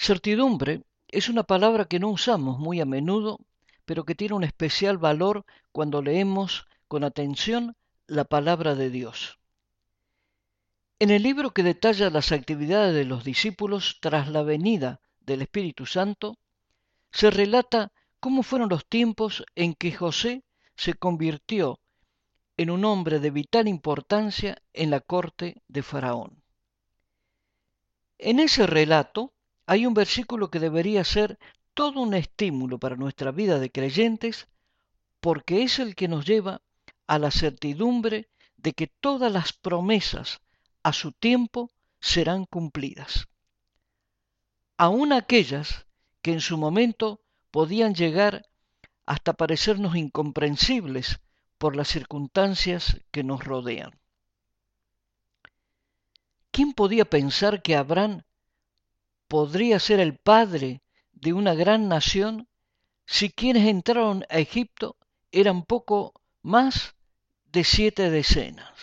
Certidumbre es una palabra que no usamos muy a menudo, pero que tiene un especial valor cuando leemos con atención la palabra de Dios. En el libro que detalla las actividades de los discípulos tras la venida del Espíritu Santo, se relata cómo fueron los tiempos en que José se convirtió en un hombre de vital importancia en la corte de Faraón. En ese relato hay un versículo que debería ser todo un estímulo para nuestra vida de creyentes, porque es el que nos lleva a la certidumbre de que todas las promesas a su tiempo serán cumplidas, aun aquellas que en su momento podían llegar hasta parecernos incomprensibles por las circunstancias que nos rodean. ¿Quién podía pensar que Abraham podría ser el padre de una gran nación si quienes entraron a Egipto eran poco más de 7 decenas?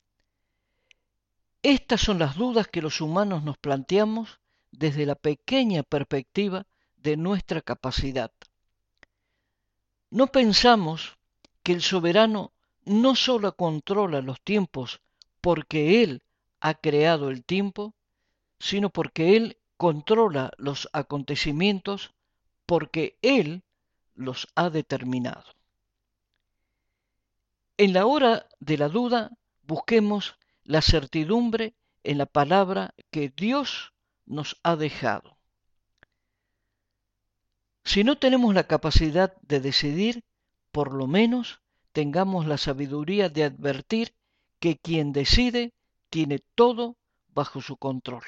Estas son las dudas que los humanos nos planteamos desde la pequeña perspectiva de nuestra capacidad. No pensamos que el soberano no solo controla los tiempos porque Él ha creado el tiempo, sino porque Él controla los acontecimientos porque Él los ha determinado. En la hora de la duda, busquemos la certidumbre en la palabra que Dios nos ha dejado. Si no tenemos la capacidad de decidir, por lo menos tengamos la sabiduría de advertir que quien decide tiene todo bajo su control.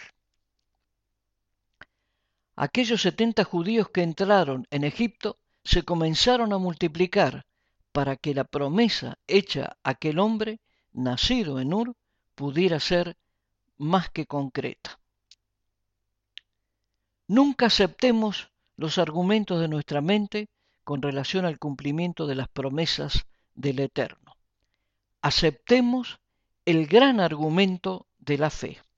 Aquellos 70 judíos que entraron en Egipto se comenzaron a multiplicar para que la promesa hecha a aquel hombre, nacido en Ur, pudiera ser más que concreta. Nunca aceptemos los argumentos de nuestra mente con relación al cumplimiento de las promesas del Eterno. Aceptemos el gran argumento de la fe.